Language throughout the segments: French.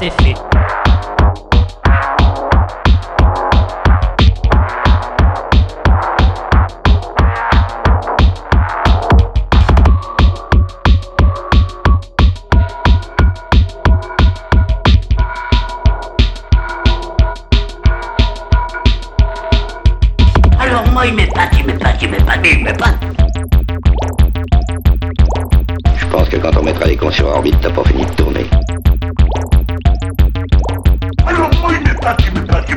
c'est fait. Alors moi il m'épate. Je pense que quand on mettra les cons sur orbite, t'as pas fini de tourner. Alors moi il m'épate. Je pense que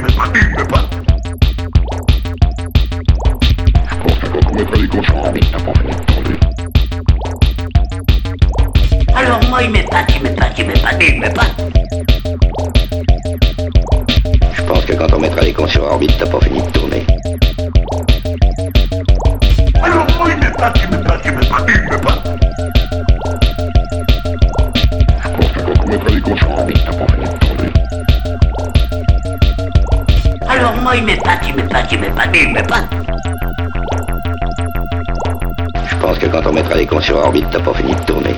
quand on mettra les cons sur orbite, t'as pas fini de tourner. Alors moi il m'épate. Je pense que quand on mettra les cons sur orbite, t'as pas fini de tourner. Alors moi il m'épate. Je pense que quand on mettra les cons sur orbite, t'as pas fini de tourner. Alors moi il m'épate. Je pense que quand on mettra les cons sur orbite, t'as pas fini de tourner.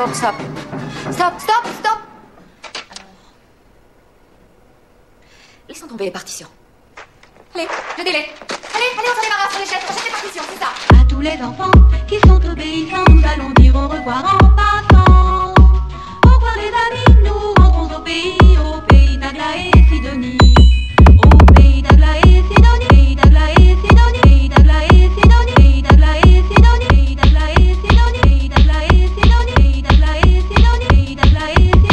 D'abord, stop. Stop, stop, stop. Laissons tomber les partitions. Allez, le délai. Allez, on s'en débarrasse sur l'échelle. Prochaine partition, c'est ça. À tous les enfants qui sont obéissants, nous allons dire au revoir en passant. Au revoir les amis, nous rentrons au pays d'Aglaé et Sidonie. Au pays d'Aglaé et Sidonie, pays d'Aglaé et Sidonie, pays d'Aglaé et Sidonie, pays d'Aglaé et Sidonie, pays d'Aglaé et Sidonie, pays d'Aglaé et Sidonie, pays d'Aglaé et Sidonie, pays d'Aglaé et Sidonie.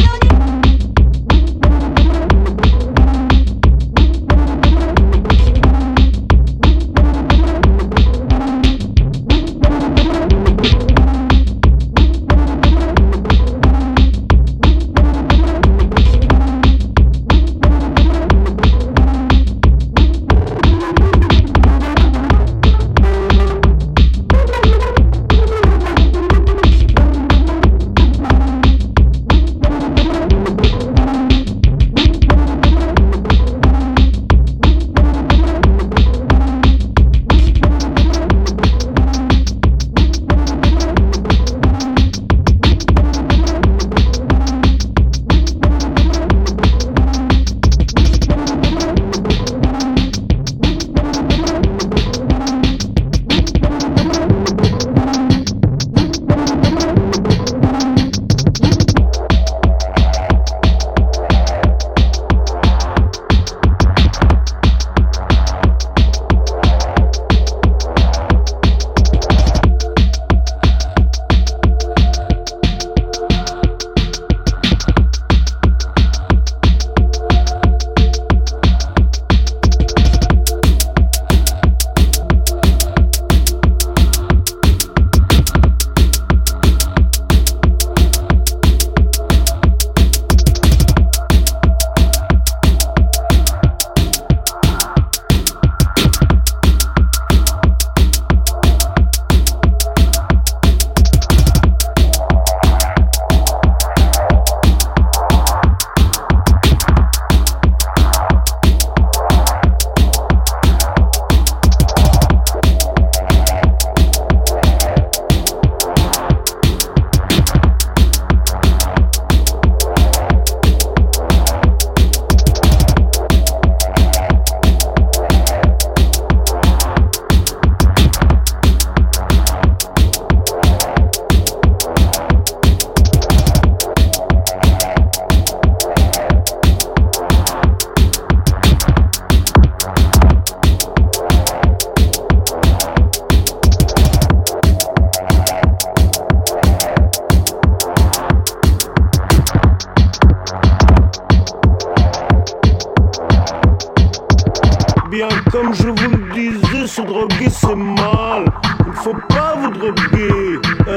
Bien comme je vous le disais, se droguer c'est mal. Il ne faut pas vous droguer.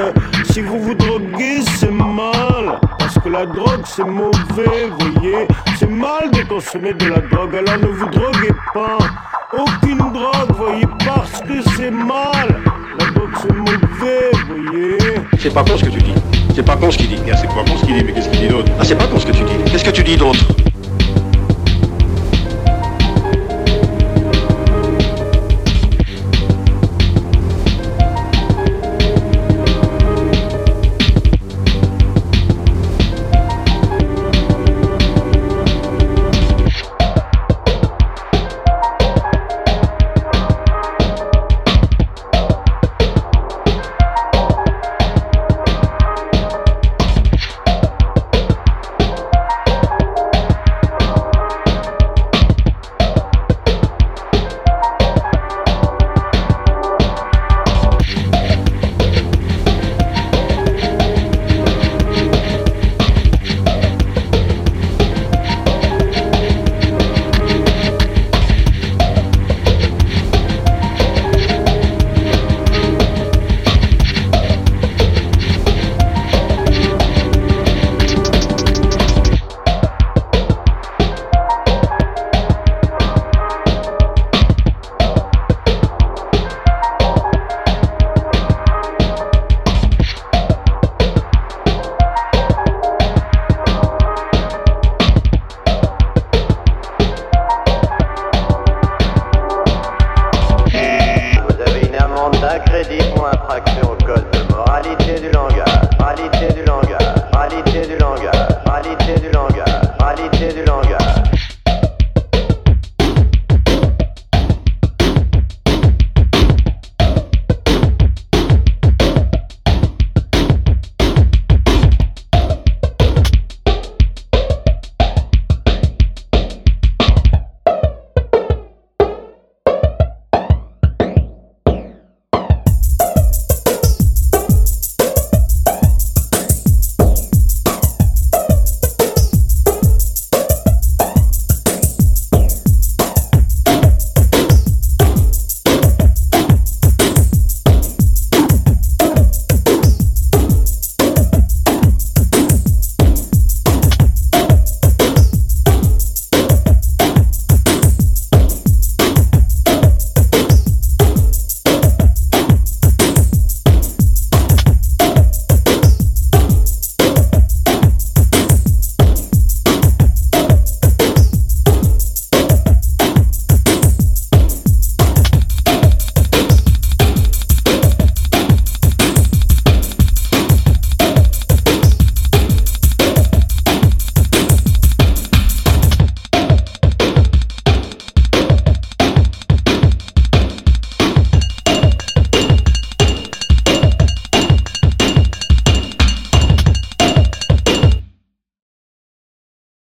Si vous vous droguez c'est mal. Parce que la drogue c'est mauvais, voyez. C'est mal de consommer de la drogue, alors ne vous droguez pas. Aucune drogue, voyez, parce que c'est mal. La drogue c'est mauvais, voyez. C'est pas con ce que tu dis. C'est pas con ce qu'il dit. C'est pas con ce qu'il dit, mais qu'est-ce qu'il dit d'autre? Ah, c'est pas con ce que tu dis. Qu'est-ce que tu dis d'autre? Crédit pour infraction au code de moralité du langage. moralité du langage.